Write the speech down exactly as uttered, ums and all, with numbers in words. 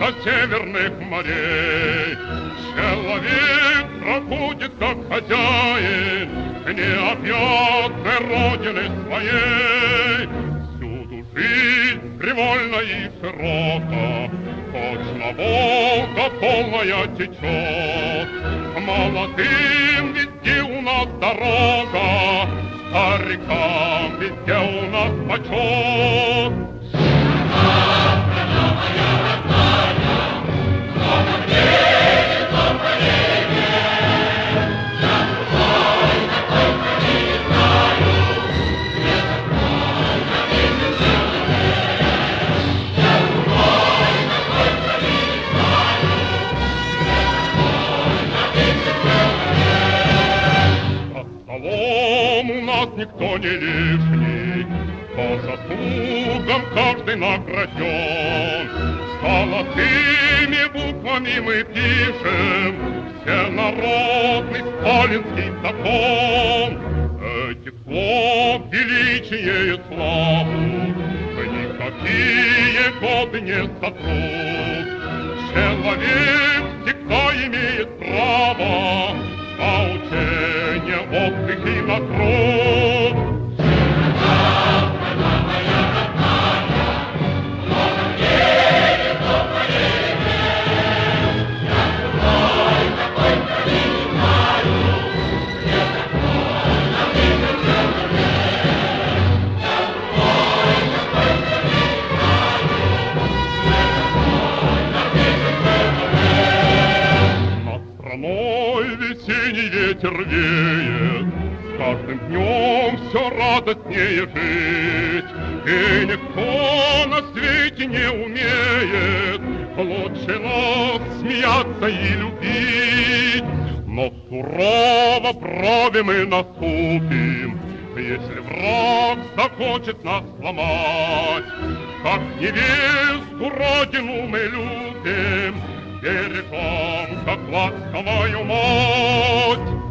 до северных морей. Человек проходит как хозяин к необъятной родины своей. Всюду жизнь привольна и широка, точно Волга полная течет. К молодым везде у нас дорога, старикам везде у нас почет. У нас никто не лишний, по заслугам каждый награжден. Золотыми буквами мы пишем всенародный сталинский закон. Этих слов величие и славу никакие годы не сотрут. Человек всегда имеет право на учение, отдых и на труд. Страной весенний ветер веет, с каждым днем все радостнее жить. И никто на свете не умеет лучше нас смеяться и любить. Но сурово брови мы наступим, если враг захочет нас сломать. Как невесту родину мы любим, бережем, как ласковую мать.